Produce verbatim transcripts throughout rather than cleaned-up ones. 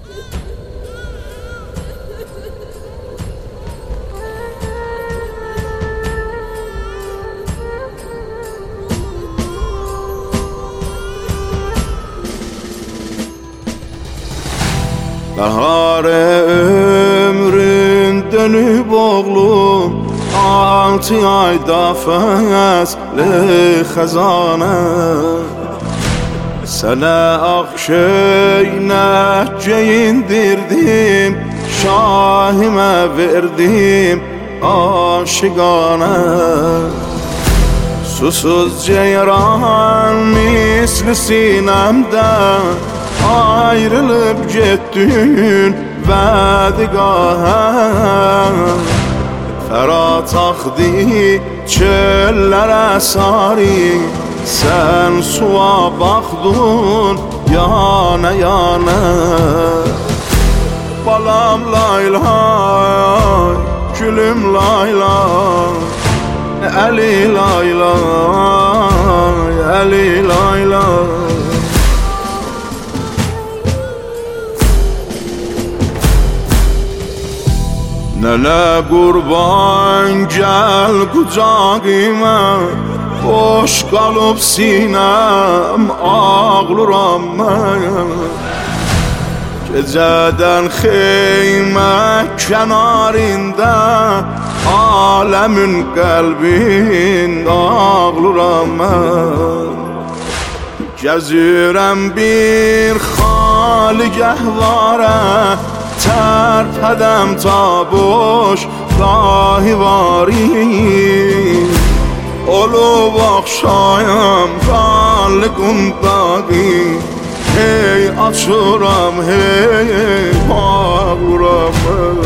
Bahar ömrün dönüp oğlum altı ayda fəzli xəzanə Sənə ağ köynək geyindirdim Şahimə verdim aşiqanə Susuz ceyran misli sinəmdən Ayrılıp getdin vədiqahə Fərat axdı çöllərə sarı Sən suya baxdın yana yana Balam laylay, gülüm laylay Əli laylay, əli laylay Nənə qurban gəl qucağıma Boş qalıb sinəm ağlıram mən Gecədən xeymə kənarında Aləmin qəlbin ağlıram mən Gəzirəm bir xali gəhvarə Tərpədəm ta boş rahivari Olub axşayam qallı qundağı Hey açıram, hey bağıram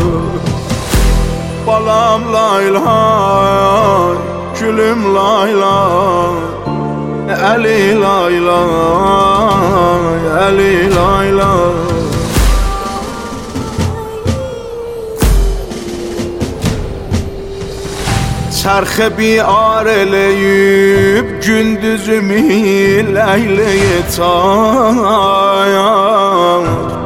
Balam laylay, gülüm laylay Əli laylay, əli laylay Çarxı biyar eləyib gündüzümü ləyləyəcəyəm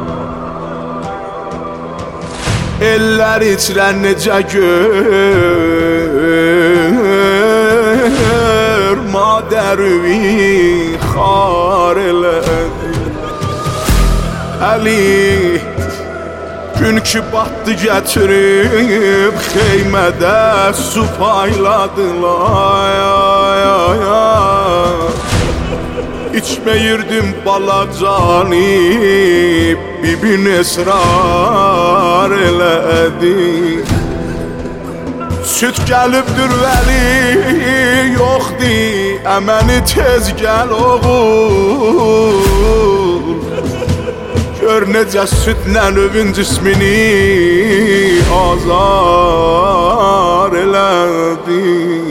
Eller içrən necə gör Madərüvi xar elədi Əli Gün ki batdı gətirib xeymədə su payladılar İçməyirdim balacani bibin esrar elədi Süt gəlibdir vəli yoxdi əməni tez gəl oğul Gör necə sütlə övün cismini azar elədi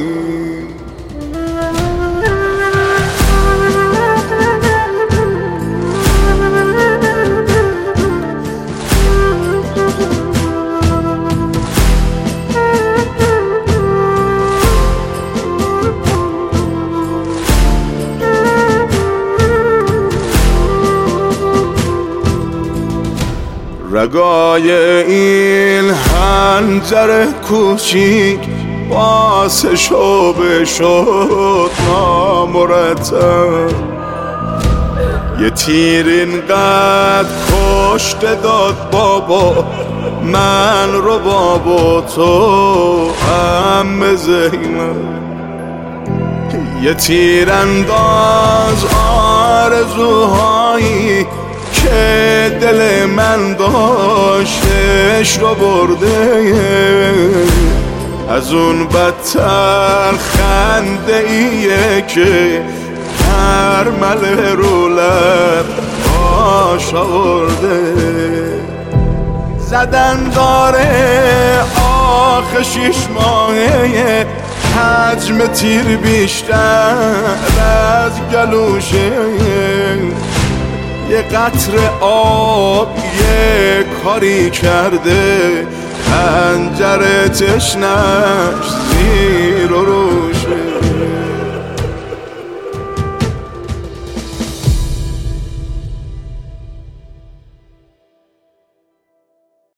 رگای این حنجر کوچیک واسه شعبه شد نامرتب یه تیر اینقدر کشته داد بابا من رو بابا تو ام زینب یه تیر انداز آرزوهایی که دل من داشتش رو برده از اون بدتر خنده ایه که هرمل رو لب آش آورده زدن داره آخه شیش ماهه حجم تیر بیشتر از گلوشه یه قطره آب یه کاری کرده پنجره تشنش زیر و روش